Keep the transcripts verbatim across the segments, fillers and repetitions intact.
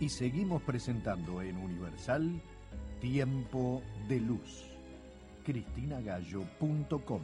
y seguimos presentando en Universal Tiempo de Luz. cristina gallo punto com.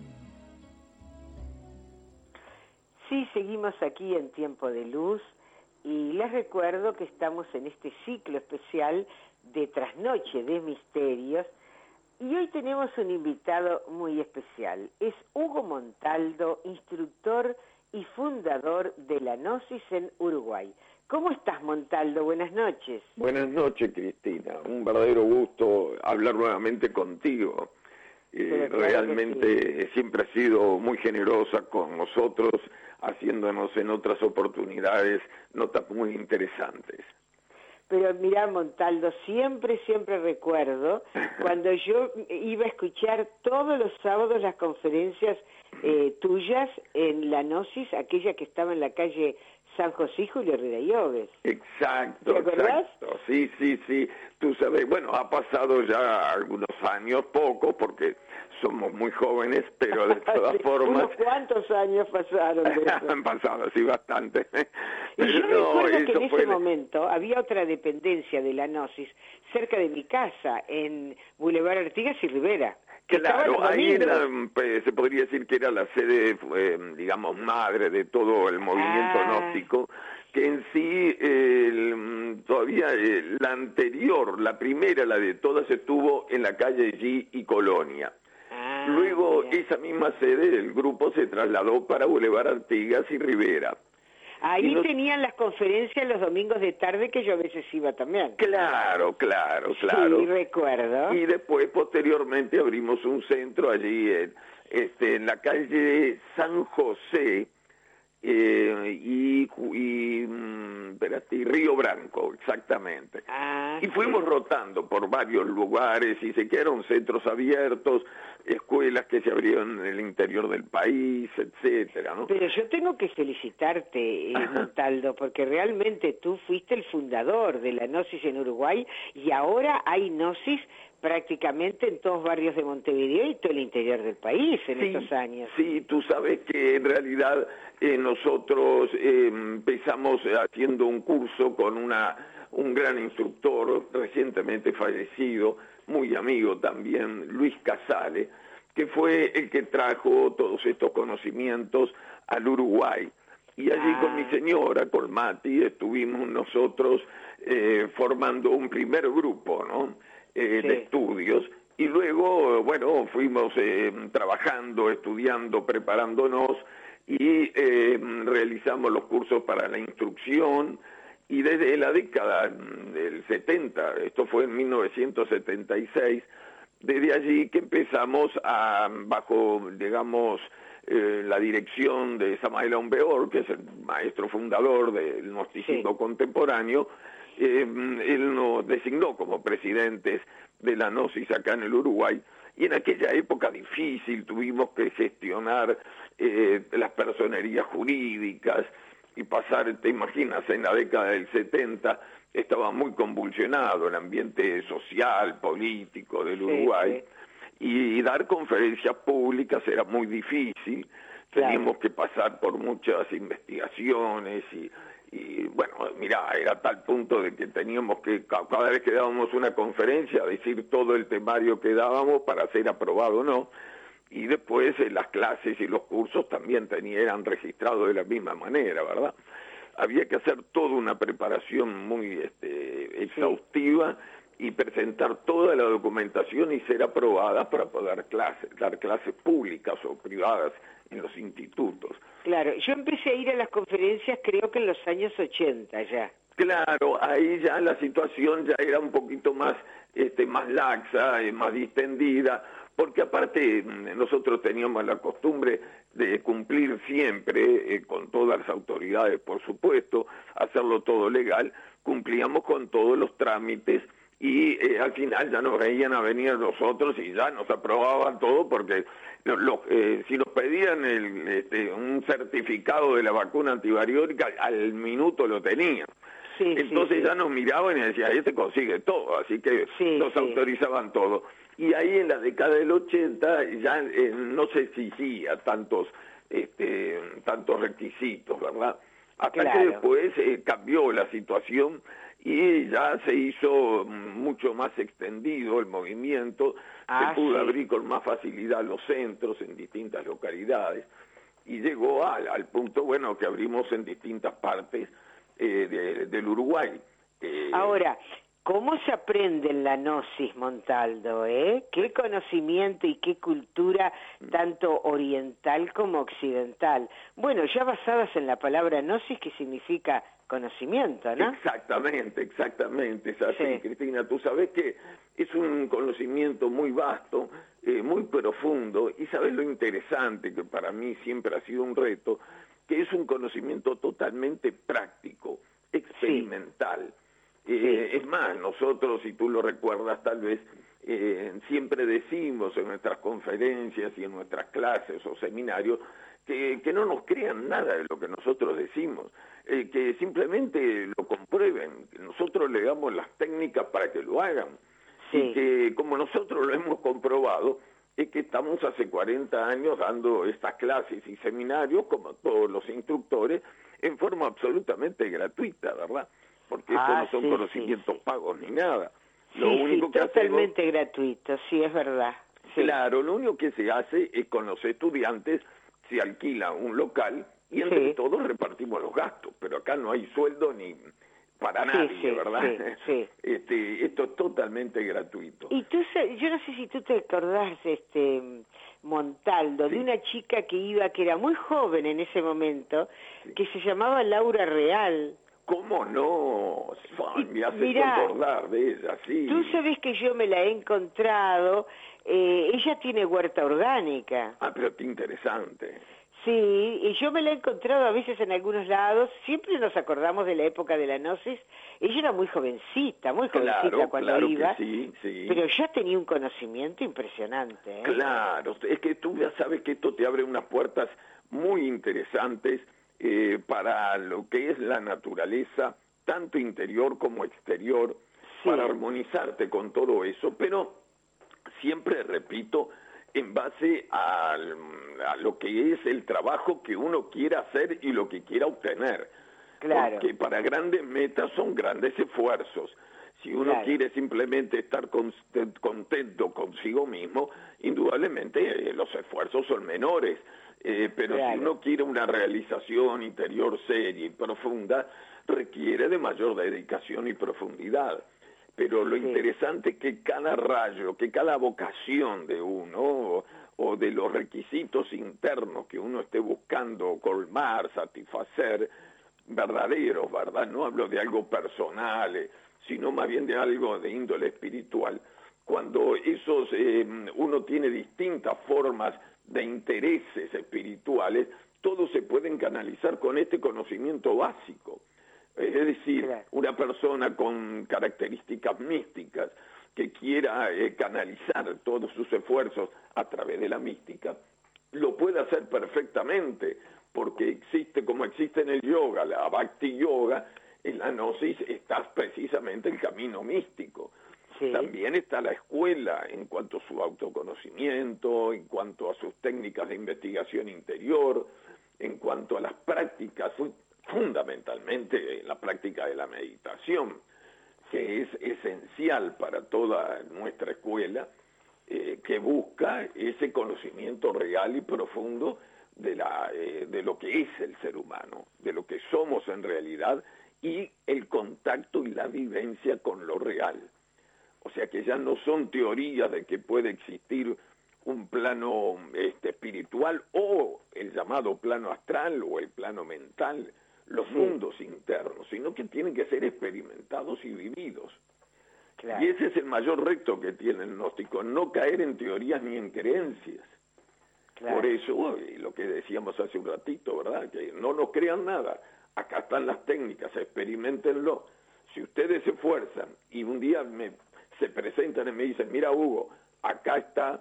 Sí, seguimos aquí en Tiempo de Luz y les recuerdo que estamos en este ciclo especial de Trasnoche de Misterios y hoy tenemos un invitado muy especial. Es Hugo Montaldo, instructor y fundador de la Gnosis en Uruguay. ¿Cómo estás, Montaldo? Buenas noches. Buenas noches, Cristina. Un verdadero gusto hablar nuevamente contigo. Eh, claro realmente sí. Siempre has sido muy generosa con nosotros, haciéndonos en otras oportunidades notas muy interesantes. Pero mirá, Montaldo, siempre, siempre recuerdo cuando yo iba a escuchar todos los sábados las conferencias eh, tuyas en la Gnosis, aquella que estaba en la calle San José y Julio Herrera Lloves. Exacto, ¿Te acordás? exacto. Sí, sí, sí. Tú sabes, bueno, ha pasado ya algunos años, poco, porque somos muy jóvenes, pero de todas sí, formas... ¿Unos cuántos años pasaron de eso? Han pasado, sí, bastante. Y yo no, recuerdo que en ese fue... momento había otra dependencia de la Gnosis cerca de mi casa, en Boulevard Artigas y Rivera. Claro, ahí era, pues, se podría decir que era la sede, eh, digamos, madre de todo el movimiento ah. gnóstico, que en sí, eh, el, todavía eh, la anterior, la primera, la de todas, estuvo en la calle G y Colonia. Ah, Luego, mira. esa misma sede, el grupo se trasladó para Boulevard Artigas y Rivera. Ahí nos... tenían las conferencias los domingos de tarde, que yo a veces iba también. Claro, claro, claro. Sí, recuerdo. Y después, posteriormente, abrimos un centro allí en, este, en la calle San José eh, y, y, mm, espérate, y Río Branco, exactamente. Ah, y fuimos sí. rotando por varios lugares y se quedaron centros abiertos, escuelas que se abrieron en el interior del país, etcétera, ¿no? Pero yo tengo que felicitarte, eh, Montaldo, porque realmente tú fuiste el fundador de la Gnosis en Uruguay y ahora hay Gnosis prácticamente en todos barrios de Montevideo y todo el interior del país en sí, estos años. Sí, tú sabes que en realidad eh, nosotros eh, empezamos haciendo un curso con una un gran instructor recientemente fallecido, muy amigo también, Luis Casale, que fue el que trajo todos estos conocimientos al Uruguay. Y allí ah. con mi señora, con Mati, estuvimos nosotros eh, formando un primer grupo, ¿no? Eh, sí. de estudios, y luego, bueno, fuimos eh, trabajando, estudiando, preparándonos, y eh, realizamos los cursos para la instrucción, y desde la década del setenta, esto fue en mil novecientos setenta y seis, desde allí que empezamos a, bajo, digamos, eh, la dirección de Samael Aumbeor, que es el maestro fundador del gnosticismo sí. contemporáneo, eh, él nos designó como presidentes de la Gnosis acá en el Uruguay, y en aquella época difícil tuvimos que gestionar eh, las personerías jurídicas y pasar, te imaginas, en la década del setenta estaba muy convulsionado el ambiente social, político del Uruguay, sí, sí. Y, y dar conferencias públicas era muy difícil, claro. Teníamos que pasar por muchas investigaciones y, y bueno, mirá, era tal punto de que teníamos que, cada vez que dábamos una conferencia, decir todo el temario que dábamos para ser aprobado o no, y después eh, las clases y los cursos también tenían, eran registrados de la misma manera, ¿verdad? Había que hacer toda una preparación muy este, exhaustiva sí. y presentar toda la documentación y ser aprobada para poder clase, dar clases públicas o privadas en los institutos. Claro, yo empecé a ir a las conferencias creo que en los años ochenta ya. Claro, ahí ya la situación ya era un poquito más, este, más laxa, más distendida, porque aparte nosotros teníamos la costumbre de cumplir siempre, eh, con todas las autoridades, por supuesto, hacerlo todo legal, cumplíamos con todos los trámites y eh, al final ya nos veían a venir nosotros y ya nos aprobaban todo porque lo, lo, eh, si nos pedían el, este, un certificado de la vacuna antivariólica, al minuto lo tenían. Sí, Entonces sí, ya sí. nos miraban y decían, este consigue todo, así que sí, nos sí. autorizaban todo. Y ahí en la década del ochenta ya eh, no se exigía tantos, este, tantos requisitos, ¿verdad? Hasta claro. que después eh, cambió la situación y ya se hizo mucho más extendido el movimiento, ah, se pudo sí. abrir con más facilidad los centros en distintas localidades, y llegó al, al punto, bueno, que abrimos en distintas partes eh, de, del Uruguay. Eh, Ahora, ¿cómo se aprende en la gnosis, Montaldo? ¿eh? ¿Qué conocimiento y qué cultura, tanto oriental como occidental? Bueno, ya basadas en la palabra gnosis, que significa conocimiento, ¿no? Exactamente, exactamente, es así, Sí. Cristina. Tú sabes que es un conocimiento muy vasto, eh, muy profundo, y sabes lo interesante, que para mí siempre ha sido un reto, que es un conocimiento totalmente práctico, experimental. Sí. Eh, sí. Es más, nosotros, si tú lo recuerdas tal vez, eh, siempre decimos en nuestras conferencias y en nuestras clases o seminarios que, que no nos crean nada de lo que nosotros decimos, eh, que simplemente lo comprueben, que nosotros le damos las técnicas para que lo hagan, sí. Y que como nosotros lo hemos comprobado, es que estamos hace cuarenta años dando estas clases y seminarios, como todos los instructores, en forma absolutamente gratuita, ¿verdad? Porque ah, estos no son sí, conocimientos sí, sí. pagos ni nada. Lo sí, único sí, que totalmente hacemos, gratuito, sí, es verdad. Sí. Claro, lo único que se hace es con los estudiantes, se alquila un local y entre sí. todos repartimos los gastos, pero acá no hay sueldo ni para nadie, sí, sí, ¿verdad? Sí, sí. Este, esto es totalmente gratuito. Y tú, yo no sé si tú te acordás, este, Montaldo, sí. de una chica que iba, que era muy joven en ese momento, sí. que se llamaba Laura Real. ¿Cómo no? Me hace Mirá, acordar de ella, sí. Tú sabes que yo me la he encontrado, eh, ella tiene huerta orgánica. Ah, pero qué interesante. Sí, y yo me la he encontrado a veces en algunos lados, siempre nos acordamos de la época de la gnosis, ella era muy jovencita, muy jovencita claro, cuando claro iba, que sí, sí. pero ya tenía un conocimiento impresionante. ¿eh? Claro, es que tú ya sabes que esto te abre unas puertas muy interesantes eh, para lo que es la naturaleza, tanto interior como exterior, sí. para armonizarte con todo eso, pero siempre repito, en base a, a lo que es el trabajo que uno quiera hacer y lo que quiera obtener. Claro. Porque para grandes metas son grandes esfuerzos. Si uno claro. quiere simplemente estar contento consigo mismo, indudablemente eh, los esfuerzos son menores. Eh, pero claro. si uno quiere una realización interior seria y profunda, requiere de mayor dedicación y profundidad. Pero lo sí. interesante es que cada rayo, que cada vocación de uno, o, o de los requisitos internos que uno esté buscando colmar, satisfacer, verdaderos, ¿verdad? No hablo de algo personal, eh, sino más bien de algo de índole espiritual. Cuando esos, eh, uno tiene distintas formas de intereses espirituales, todos se pueden canalizar con este conocimiento básico. Es decir, claro. una persona con características místicas que quiera eh, canalizar todos sus esfuerzos a través de la mística, lo puede hacer perfectamente, porque existe, como existe en el yoga, la Bhakti Yoga, en la gnosis está precisamente el camino místico. Sí. También está la escuela en cuanto a su autoconocimiento, en cuanto a sus técnicas de investigación interior, en cuanto a las prácticas, fundamentalmente la práctica de la meditación, que es esencial para toda nuestra escuela, eh, que busca ese conocimiento real y profundo de, la, eh, de lo que es el ser humano, de lo que somos en realidad, y el contacto y la vivencia con lo real. O sea que ya no son teorías de que puede existir un plano este, espiritual o el llamado plano astral o el plano mental, los sí. mundos internos, sino que tienen que ser experimentados y vividos. Claro. Y ese es el mayor reto que tiene el gnóstico, no caer en teorías ni en creencias. Claro. Por eso, y lo que decíamos hace un ratito, ¿verdad? Que no nos crean nada. Acá están las técnicas, experimentenlo. Si ustedes se esfuerzan y un día me, se presentan y me dicen, mira Hugo, acá está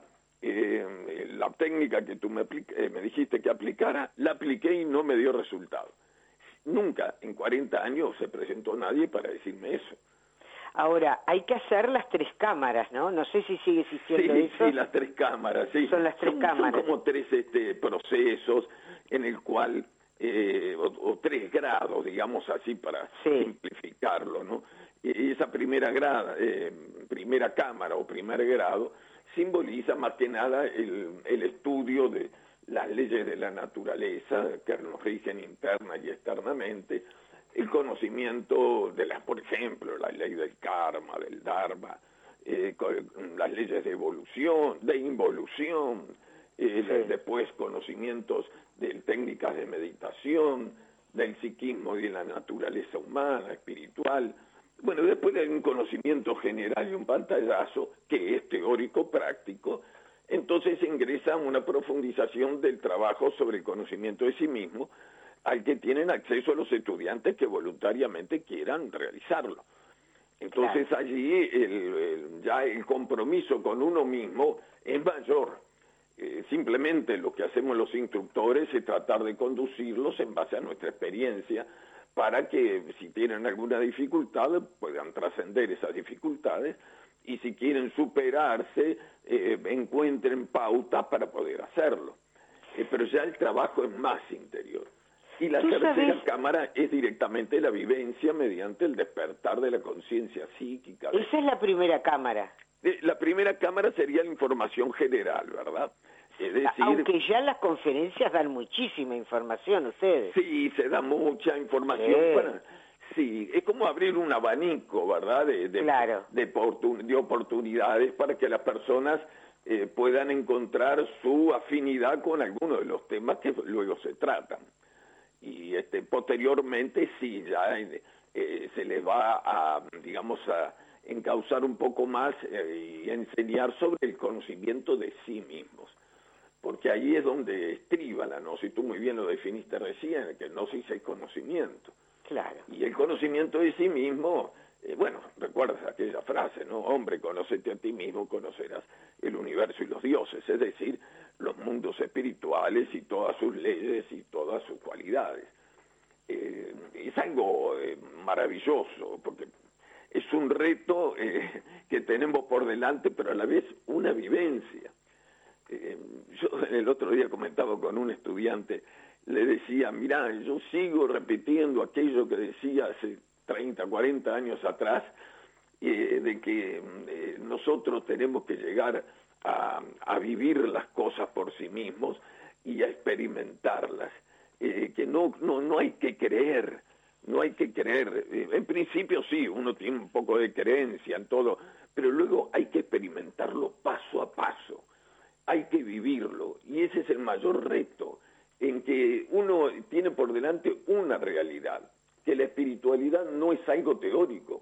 eh, la técnica que tú me, eh, me dijiste que aplicara, la apliqué y no me dio resultado. Nunca en cuarenta años se presentó nadie para decirme eso. Ahora, hay que hacer las tres cámaras, ¿no? No sé si sigue existiendo sí, eso. Sí, las tres cámaras, sí. Son las tres son, cámaras. Son como tres este, procesos en el cual, eh, o, o tres grados, digamos así, para sí. simplificarlo, ¿no? Y esa primera, grada, eh, primera cámara o primer grado simboliza más que nada el, el estudio de las leyes de la naturaleza que nos rigen interna y externamente, el conocimiento de las, por ejemplo, la ley del karma, del dharma, eh, las leyes de evolución, de involución, eh, sí. después conocimientos de técnicas de meditación, del psiquismo y de la naturaleza humana, espiritual. Bueno, después hay un conocimiento general y un pantallazo que es teórico práctico. Entonces ingresa una profundización del trabajo sobre el conocimiento de sí mismo al que tienen acceso los estudiantes que voluntariamente quieran realizarlo. Entonces claro. allí el, el, ya el compromiso con uno mismo es mayor. Eh, simplemente lo que hacemos los instructores es tratar de conducirlos en base a nuestra experiencia para que si tienen alguna dificultad puedan trascender esas dificultades y si quieren superarse eh, encuentren pautas para poder hacerlo. Eh, pero ya el trabajo es más interior. Y la tercera sabes? cámara es directamente la vivencia mediante el despertar de la conciencia psíquica. Esa es la primera cámara. La primera cámara sería la información general, ¿verdad? Es decir, aunque ya las conferencias dan muchísima información ustedes. Sí, se da mucha información. Sí, para, sí es como abrir un abanico, ¿verdad? De, de, claro. de, oportun, de oportunidades para que las personas eh, puedan encontrar su afinidad con algunos de los temas que luego se tratan. Y este posteriormente sí, ya eh, se les va a, digamos, a encauzar un poco más eh, y enseñar sobre el conocimiento de sí mismos. Porque ahí es donde estriba la gnosis. Tú muy bien lo definiste recién, que gnosis es conocimiento. Claro. Y el conocimiento de sí mismo, eh, bueno, recuerdas aquella frase, ¿no? Hombre, conócete a ti mismo, conocerás el universo y los dioses, es decir, los mundos espirituales y todas sus leyes y todas sus cualidades. Eh, es algo eh, maravilloso, porque es un reto eh, que tenemos por delante, pero a la vez una vivencia. Eh, yo el otro día comentaba con un estudiante, le decía, mirá, yo sigo repitiendo aquello que decía hace treinta, cuarenta años atrás, eh, de que eh, nosotros tenemos que llegar a, a vivir las cosas por sí mismos y a experimentarlas, eh, que no, no, no hay que creer, no hay que creer. Eh, en principio sí, uno tiene un poco de creencia en todo, pero luego hay que experimentarlo paso a paso. Hay que vivirlo, y ese es el mayor reto, en que uno tiene por delante una realidad, que la espiritualidad no es algo teórico.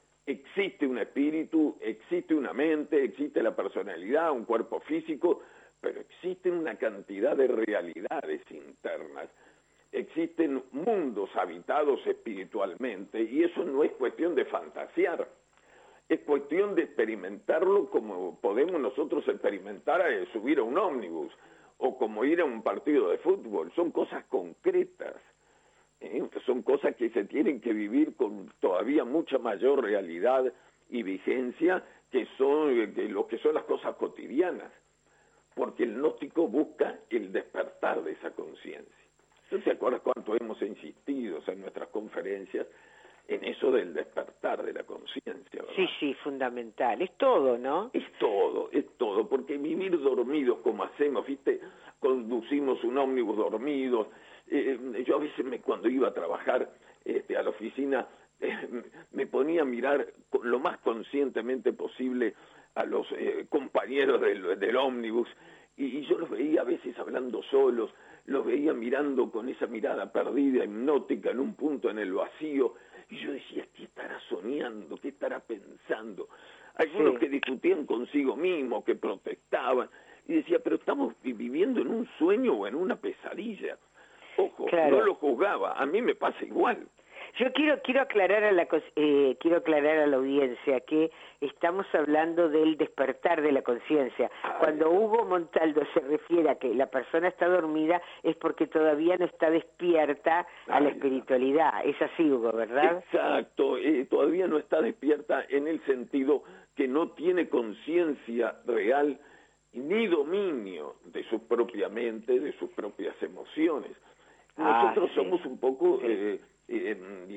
Existe un espíritu, existe una mente, existe la personalidad, un cuerpo físico, pero existen una cantidad de realidades internas, existen mundos habitados espiritualmente, y eso no es cuestión de fantasear. Es cuestión de experimentarlo como podemos nosotros experimentar a subir a un ómnibus o como ir a un partido de fútbol. Son cosas concretas, ¿eh? Son cosas que se tienen que vivir con todavía mucha mayor realidad y vigencia que son que lo que son las cosas cotidianas, porque el gnóstico busca el despertar de esa conciencia. ¿No te acuerdas cuánto hemos insistido en nuestras conferencias en eso del despertar de la conciencia? Sí, sí, fundamental. Es todo, ¿no? Es todo, es todo, porque vivir dormidos como hacemos, ¿viste? Conducimos un ómnibus dormidos. Eh, yo a veces me, cuando iba a trabajar este, a la oficina eh, me ponía a mirar lo más conscientemente posible a los eh, compañeros del, del ómnibus y, y yo los veía a veces hablando solos, los veía mirando con esa mirada perdida, hipnótica, en un punto en el vacío. Y yo decía, ¿qué estará soñando? ¿Qué estará pensando? Algunos sí. que discutían consigo mismos, que protestaban. Y decía, pero estamos viviendo en un sueño o en una pesadilla. Ojo, claro. No lo juzgaba. A mí me pasa igual. Yo quiero quiero aclarar a la eh, quiero aclarar a la audiencia que estamos hablando del despertar de la conciencia. Cuando Hugo Montaldo se refiere a que la persona está dormida es porque todavía no está despierta a la espiritualidad. Es así, Hugo, ¿verdad? Exacto, eh, todavía no está despierta en el sentido que no tiene conciencia real ni dominio de su propia mente, de sus propias emociones. Nosotros ah, sí. somos un poco... Sí. Eh, Eh, digamos,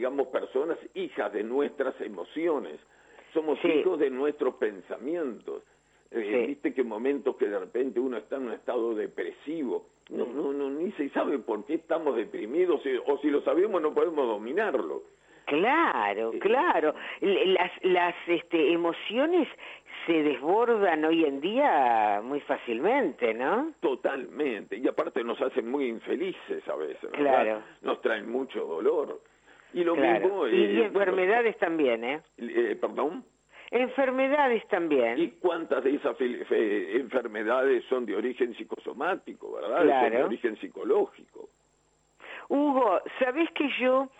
digamos, personas hijas de nuestras emociones, somos sí. hijos de nuestros pensamientos. Eh, sí. Viste que momentos que de repente uno está en un estado depresivo, no, no, no, ni se sabe por qué estamos deprimidos, o si lo sabemos no podemos dominarlo. Claro, claro. Las, las este, emociones se desbordan hoy en día muy fácilmente, ¿no? Totalmente, y aparte nos hacen muy infelices a veces, ¿verdad? Claro. Nos traen mucho dolor. Y lo claro. mismo... Y, eh, y enfermedades bueno, también, ¿eh? eh ¿Perdón? Enfermedades también. ¿Y cuántas de esas enfermedades son de origen psicosomático, verdad? Claro. Son de origen psicológico. Hugo, ¿sabés que yo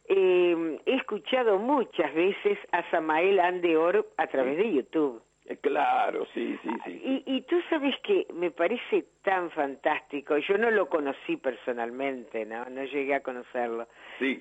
eh, he escuchado muchas veces a Samael Andeor a través de YouTube? Eh, claro, sí, sí, sí. Y, y tú sabes que me parece tan fantástico. Yo no lo conocí personalmente, ¿no? No llegué a conocerlo. Sí.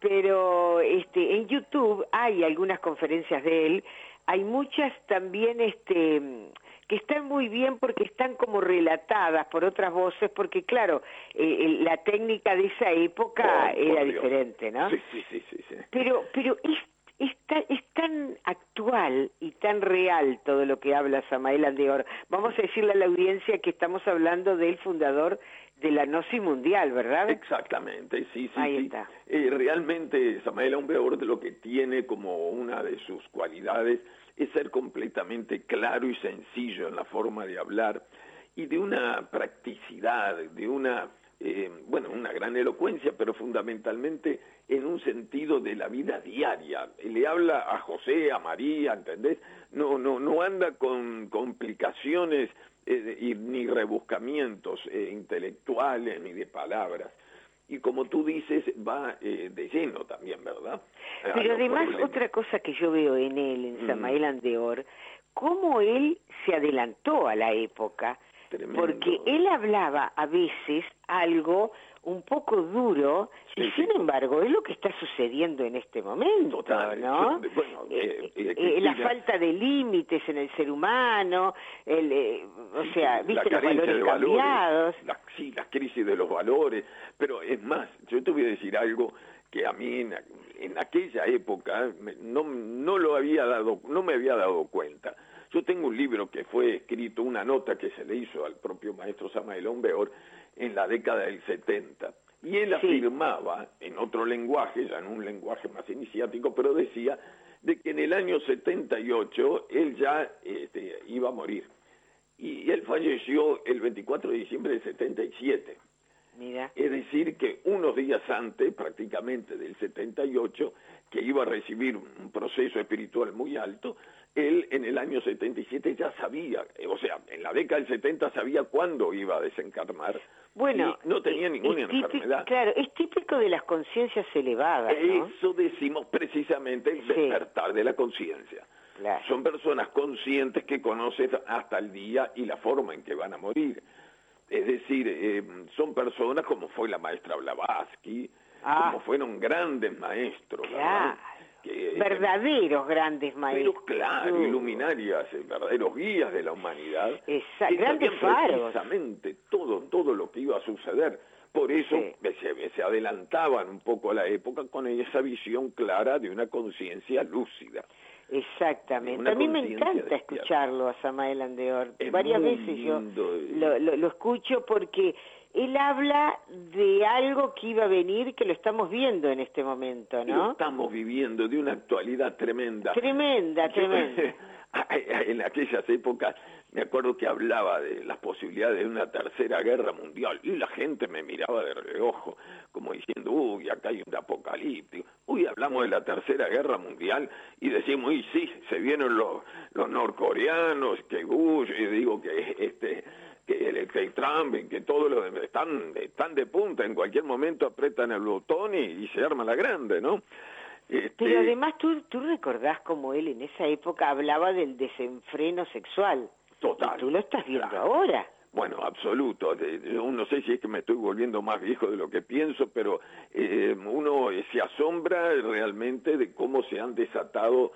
Pero este, en YouTube hay algunas conferencias de él. Hay muchas también este, que están muy bien porque están como relatadas por otras voces, porque claro, eh, la técnica de esa época oh, era diferente, ¿no? Sí, sí, sí, sí, sí. Pero, pero es, es, tan, es tan actual y tan real todo lo que habla Samael Andeor. Vamos a decirle a la audiencia que estamos hablando del fundador de la Gnosis Mundial, ¿verdad? Exactamente, sí, sí, Ahí sí. está. Eh, realmente Samael Andeor lo que tiene como una de sus cualidades es ser completamente claro y sencillo en la forma de hablar y de una practicidad, de una, eh, bueno, una gran elocuencia, pero fundamentalmente en un sentido de la vida diaria. Le habla a José, a María, ¿entendés? No, no, no anda con complicaciones eh, y, ni rebuscamientos eh, intelectuales ni de palabras. Y como tú dices, va eh, de lleno también, ¿verdad? Pero además, otra cosa que yo veo en él, en Samael Andeor, cómo él se adelantó a la época, Tremendo. Porque él hablaba a veces algo un poco duro, sí, y sin sí. embargo es lo que está sucediendo en este momento, Total, ¿no? Yo, bueno, eh, eh, eh, la falta de límites en el ser humano, el, eh, o sea, sí, viste los valores de cambiados. Valores, la, sí, la crisis de los valores, pero es más, yo te voy a decir algo que a mí en, en aquella época me, no, no lo había dado, no me había dado cuenta. Yo tengo un libro que fue escrito, una nota que se le hizo al propio maestro Samael Andeor en la década del setenta. Y él sí. afirmaba, en otro lenguaje, ya en un lenguaje más iniciático, pero decía de que en el año setenta y ocho él ya este, iba a morir. Y él falleció el veinticuatro de diciembre del setenta y siete. Mira. Es decir, que unos días antes, prácticamente del setenta y ocho, que iba a recibir un proceso espiritual muy alto, él en el año setenta y siete ya sabía, o sea, en la década del setenta sabía cuándo iba a desencarnar. Bueno, y no tenía es, ninguna es típico, enfermedad. Claro, es típico de las conciencias elevadas, ¿no? Eso decimos precisamente el despertar sí. de la conciencia. Claro. Son personas conscientes que conocen hasta el día y la forma en que van a morir. Es decir, eh, son personas como fue la maestra Blavatsky, ah. como fueron grandes maestros, claro. ¿verdad? Que, verdaderos eh, grandes maestros. Pero claro, uh. iluminarias, verdaderos guías de la humanidad. Exacto, grandes faros. Precisamente todo, todo lo que iba a suceder. Por eso sí. se, se adelantaban un poco a la época con esa visión clara de una conciencia lúcida. Exactamente. A mí me encanta escucharlo a Samael Andeor. Es Varias veces yo lo, lo, lo escucho porque él habla de algo que iba a venir, que lo estamos viendo en este momento, ¿no? Lo estamos viviendo, de una actualidad tremenda. Tremenda, tremenda. En aquellas épocas me acuerdo que hablaba de las posibilidades de una tercera guerra mundial y la gente me miraba de reojo como diciendo, uy, acá hay un apocalíptico. Uy, hablamos de la tercera guerra mundial y decimos, uy, sí, se vienen los, los norcoreanos, que Bush, y digo que este... que el que Trump, que todos los están, están de punta, en cualquier momento apretan el botón y, y se arma la grande, ¿no? Este... Pero además tú, tú recordás como él en esa época hablaba del desenfreno sexual. Total. Y tú lo estás viendo claro. ahora. Bueno, absoluto. Yo no sé si es que me estoy volviendo más viejo de lo que pienso, pero eh, uno se asombra realmente de cómo se han desatado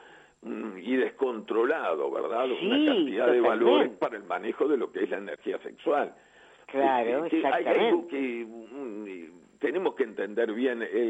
y descontrolado, ¿verdad? Sí, una cantidad totalmente. de valores para el manejo de lo que es la energía sexual. Claro, eh, exactamente. Hay algo que um, tenemos que entender bien. Eh,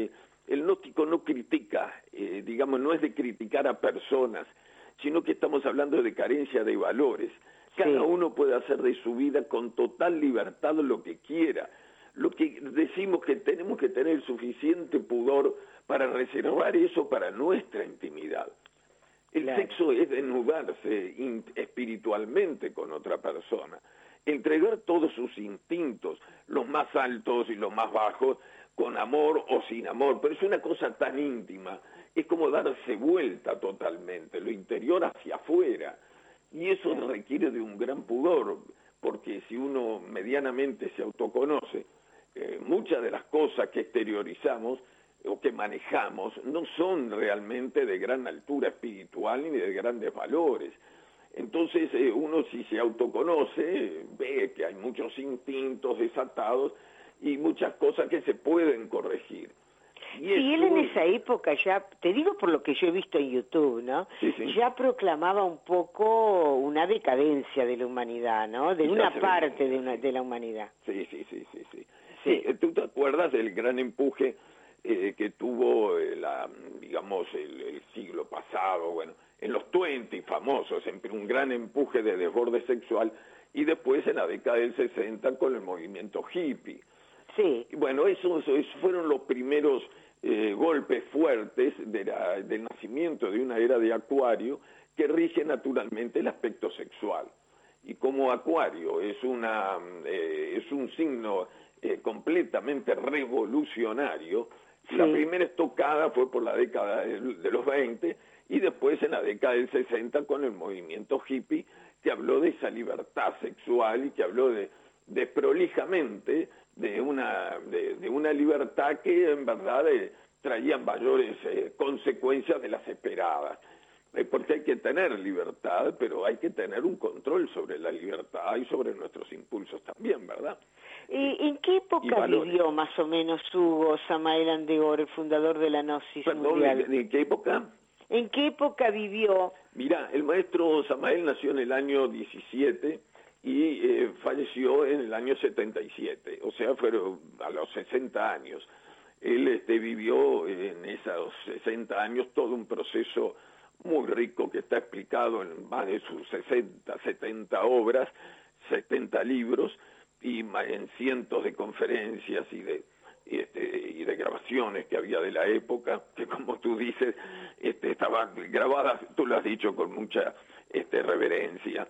el gnóstico no critica, eh, digamos, no es de criticar a personas, sino que estamos hablando de carencia de valores. Cada sí. uno puede hacer de su vida con total libertad lo que quiera. Lo que decimos que tenemos que tener suficiente pudor para reservar eso para nuestra intimidad. El claro. sexo es desnudarse espiritualmente con otra persona, entregar todos sus instintos, los más altos y los más bajos, con amor o sin amor, pero es una cosa tan íntima, es como darse vuelta totalmente, lo interior hacia afuera, y eso requiere de un gran pudor, porque si uno medianamente se autoconoce, eh, muchas de las cosas que exteriorizamos o que manejamos no son realmente de gran altura espiritual ni de grandes valores. Entonces eh, uno si se autoconoce ve que hay muchos instintos desatados y muchas cosas que se pueden corregir. Y sí, él en esa época ya, te digo por lo que yo he visto en YouTube, ¿no? Sí, sí. Ya proclamaba un poco una decadencia de la humanidad, ¿no? De una parte de, una, de la humanidad. Sí, sí, sí, sí, sí. sí. sí ¿tú te acuerdas del gran empuje eh, que tuvo, eh, la, digamos, el, el siglo pasado, bueno, en los veinte famosos, siempre un gran empuje de desborde sexual, y después en la década del sesenta con el movimiento hippie? Sí. Bueno, esos, esos fueron los primeros eh, golpes fuertes de la, del nacimiento de una era de Acuario que rige naturalmente el aspecto sexual. Y como Acuario es, una, eh, es un signo eh, completamente revolucionario, sí. La primera estocada fue por la década de, de los veinte y después en la década del sesenta con el movimiento hippie que habló de esa libertad sexual y que habló de, de prolijamente de una, de, de una libertad que en verdad eh, traía mayores eh, consecuencias de las esperadas. Eh, porque hay que tener libertad, pero hay que tener un control sobre la libertad y sobre nuestros impulsos también, ¿verdad? ¿Y en qué época vivió más o menos Hugo Samael Andeor, el fundador de la Gnosis Perdón, mundial? ¿en, ¿en qué época? ¿En qué época vivió? Mirá, el maestro Samael nació en el año diecisiete y eh, falleció en el año setenta y siete, o sea, fueron a los sesenta años. Él este, vivió en esos sesenta años todo un proceso muy rico que está explicado en más de sus sesenta, setenta obras, setenta libros y en cientos de conferencias y de y, este, y de grabaciones que había de la época, que como tú dices, este, estaban grabadas, tú lo has dicho con mucha este, reverencia,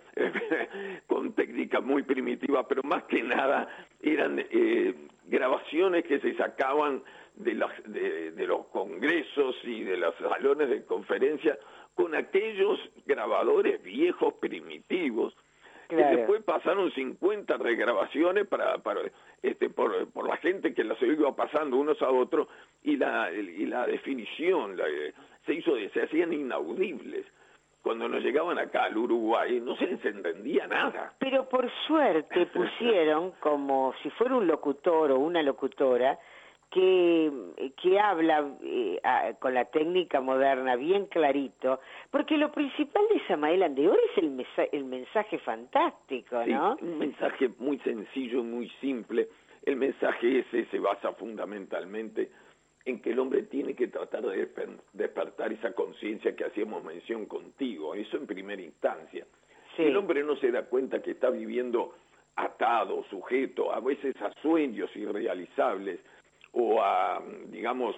con técnica muy primitiva, pero más que nada eran eh, grabaciones que se sacaban de, las, de, de los congresos y de los salones de conferencia con aquellos grabadores viejos primitivos, claro. Que después pasaron cincuenta regrabaciones para, para este por, por la gente que las iba pasando unos a otros y la y la definición la, se hizo se hacían inaudibles. Cuando nos llegaban acá al Uruguay no se les entendía nada. Pero por suerte pusieron como si fuera un locutor o una locutora que, que habla eh, a, con la técnica moderna bien clarito, porque lo principal de Samael Andeor es el, mesa, el mensaje fantástico, ¿no? Sí, un mensaje muy sencillo, muy simple. El mensaje ese se basa fundamentalmente en que el hombre tiene que tratar de despertar esa conciencia que hacíamos mención contigo, eso en primera instancia. Sí. El hombre no se da cuenta que está viviendo atado, sujeto, a veces a sueños irrealizables, o a, digamos,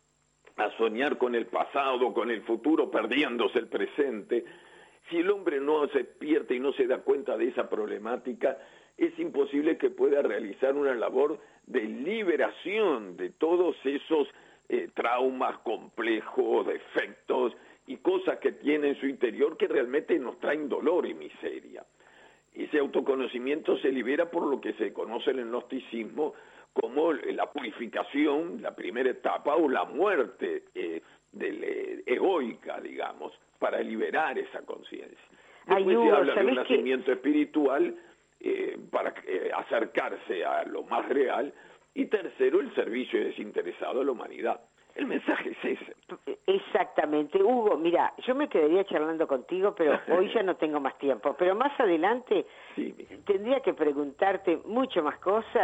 a soñar con el pasado, con el futuro, perdiéndose el presente. Si el hombre no se despierta y no se da cuenta de esa problemática, es imposible que pueda realizar una labor de liberación de todos esos eh, traumas complejos, defectos y cosas que tiene en su interior que realmente nos traen dolor y miseria. Ese autoconocimiento se libera por lo que se conoce en el gnosticismo como la purificación, la primera etapa, o la muerte eh, del, eh, egoica, digamos, para liberar esa conciencia. Después Ay, Hugo, se habla de un nacimiento que... espiritual eh, para eh, acercarse a lo más real, y tercero, el servicio desinteresado a la humanidad. El mensaje es ese. Exactamente. Hugo, mira, yo me quedaría charlando contigo, pero hoy ya no tengo más tiempo. Pero más adelante sí, tendría que preguntarte mucho más cosas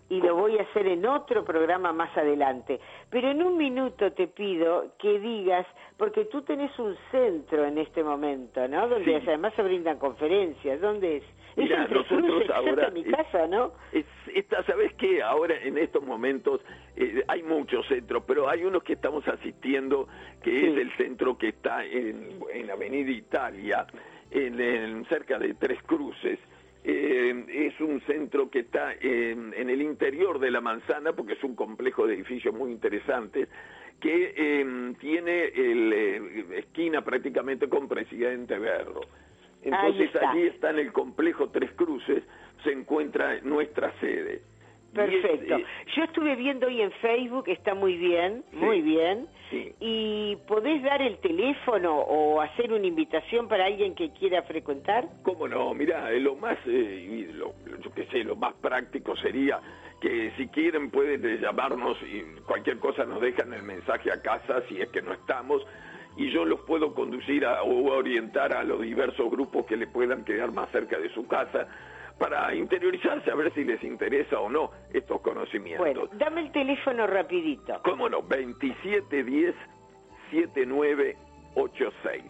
y lo voy a hacer en otro programa más adelante. Pero en un minuto te pido que digas, porque tú tenés un centro en este momento, ¿no? Donde sí. además se brindan conferencias. ¿Dónde es? Mira, es nosotros ahora... en mi casa, ¿no? Es, esta, ¿sabes qué? Ahora, en estos momentos, eh, hay muchos centros, pero hay unos que estamos asistiendo, que sí. es el centro que está en, en Avenida Italia, en, en, cerca de Tres Cruces. Eh, es un centro que está en, en el interior de la manzana, porque es un complejo de edificios muy interesantes, que eh, tiene el, eh, esquina prácticamente con Presidente Berro. Entonces está. allí está en el complejo Tres Cruces, se encuentra nuestra sede. Perfecto. Es, eh, Yo estuve viendo hoy en Facebook, está muy bien, sí, muy bien. Sí. ¿Y podés dar el teléfono o hacer una invitación para alguien que quiera frecuentar? ¿Cómo no? Mirá, lo más, eh, lo, yo qué sé, lo más práctico sería que si quieren pueden llamarnos y cualquier cosa nos dejan el mensaje a casa si es que no estamos, y yo los puedo conducir a, o orientar a los diversos grupos que le puedan quedar más cerca de su casa para interiorizarse a ver si les interesa o no estos conocimientos. Bueno, dame el teléfono rapidito. ¿Cómo no? veintisiete diez, setenta y nueve ochenta y seis.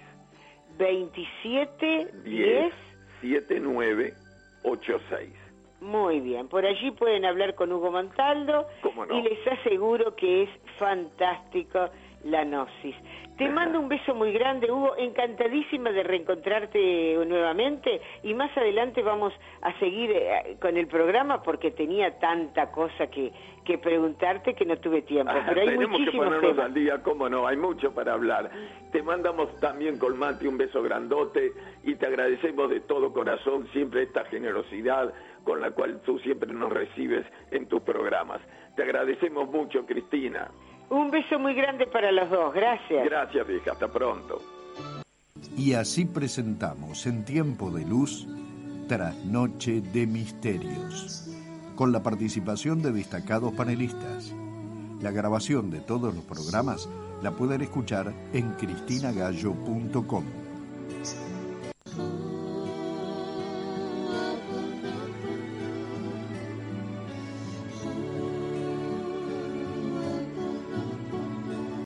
veintisiete diez, setenta y nueve ochenta y seis. Muy bien, por allí pueden hablar con Hugo Montaldo no? y les aseguro que es fantástico la gnosis. Te mando un beso muy grande, Hugo, encantadísima de reencontrarte nuevamente y más adelante vamos a seguir eh, con el programa porque tenía tanta cosa que, que preguntarte que no tuve tiempo, ah, pero hay tenemos que muchísimos ponernos temas. Al día, cómo no, hay mucho para hablar. Te mandamos también con Mati un beso grandote y te agradecemos de todo corazón siempre esta generosidad con la cual tú siempre nos recibes en tus programas. Te agradecemos mucho, Cristina. Un beso muy grande para los dos, gracias. Gracias, hija, hasta pronto. Y así presentamos en Tiempo de Luz, Trasnoche de Misterios, con la participación de destacados panelistas. La grabación de todos los programas la pueden escuchar en cristina gallo punto com.